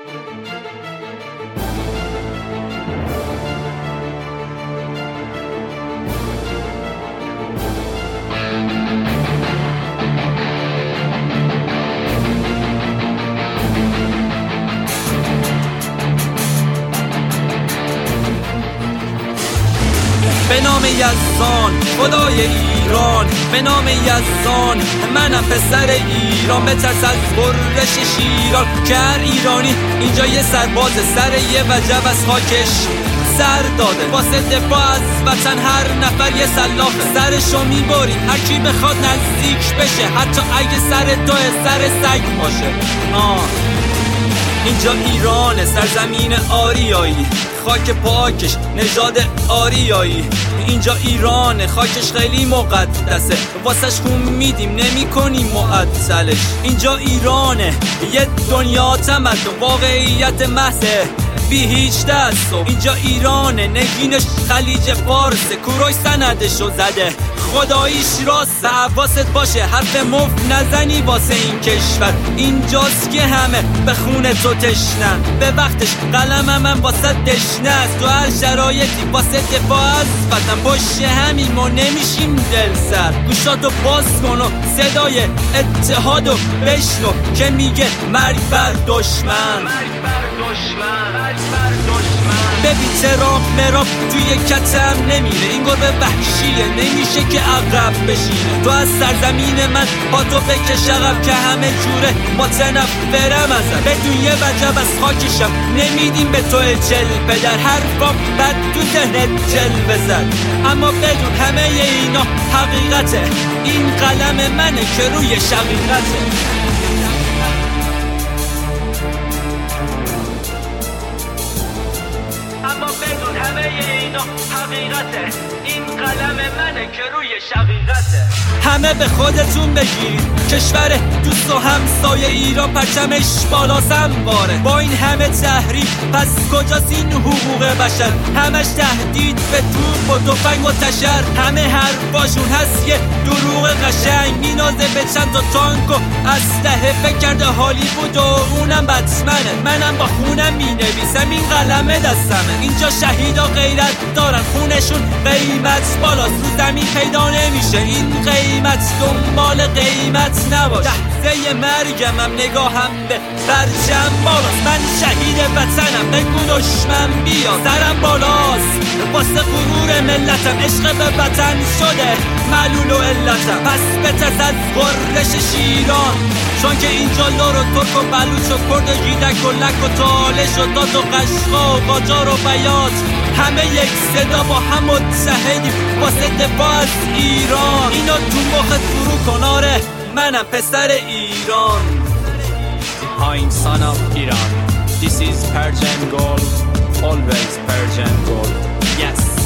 به نام یزدان خدای ایران، به نام یزدان منم پسر ایران. بترس از غرش شیران که هر ایرانی اینجا یه سرباز، سر یه وجب از خاکش سر داده. واسه دفاع از وطن هر نفر یه سلاخه، سرشو میبریم هر کی بخواد نزدیک بشه، حتی اگه سر توه سر سگ باشه. اینجا ایرانه، سرزمین آریایی، خاک پاکش نژاد آریایی. اینجا ایرانه، خاکش خیلی مقدسه، واسش خون میدیم نمی کنیم معطلش. اینجا ایرانه، یه دنیا تمدن، واقعیت محضه بی هیچ دست. اینجا ایرانه، نگینش خلیج فارسه، کوروش سندشو زده خداییش راست. حواست باشه حرف مفت نزنی واسه این کشور، اینجاست که همه به خون تو تشنن. به وقتش قلمم من واسه دشنه است، تو هر شرایطی واسه دفاع از وطن پشت همیم و نمیشیم دل سر. گوشاتو باز کن و صدای اتحادو بشنو که میگه مرگ بر دشمن. ببین چرا مراب توی کتم نمیره، این گربه وحشیه نمیشه که عقب بشینه. تو از سرزمین من با تو بکش عقب که همه جوره متنفرم ازم. بدون یه وجب از خاکشم نمیدیم به تو جلوه، در حرفام بد تو ذهنت جلوه زد. اما بدون همه اینا حقیقته، این قلم منه که روی شقیقته. اما بدون همه اینا حقیقته، این قلم منه که روی شقیقته. همه به خودتون بگیرید، کشور دوست و همسایه ایران پرچمش بالا سنباره. با این همه تحریم پس کجاست این حقوق بشر؟ همش تهدید به توپ و تفنگ و تشر، همه حرفاشون هست یه دروغ قشنگ. مینازه به چند تا تانک و اسلحه، فکر کرده هالیوود و اونم بتمنه. منم با خونم مینویسم، این قلمه دستمه. اینجا شهیدا غیرت دارن، خونشون قیمت بالاست، رو زمین پیدا نمیشه این قیمت. دنبال قیمت نباش، لحظه مرگمم نگاهم به برجم بالاست. من شهید وطنم، بگو دشمن بیا سرم بالاست. واسه غرور ملتم عشق به وطن شده معلول و علتم. پس بترس از غرش شیران، چون که اینجا لور و ترک و بلوچ و کرد و گیدک و لک و تالش و داد و قشقا و قاجار و بیات، همه یک صدا با هم متحدیم واسه دفاع از ایران. اینو تو مخت فرو کن، آره منم پسر ایران. I'm son of Iran. This is Persian gold, always Persian gold. Yes.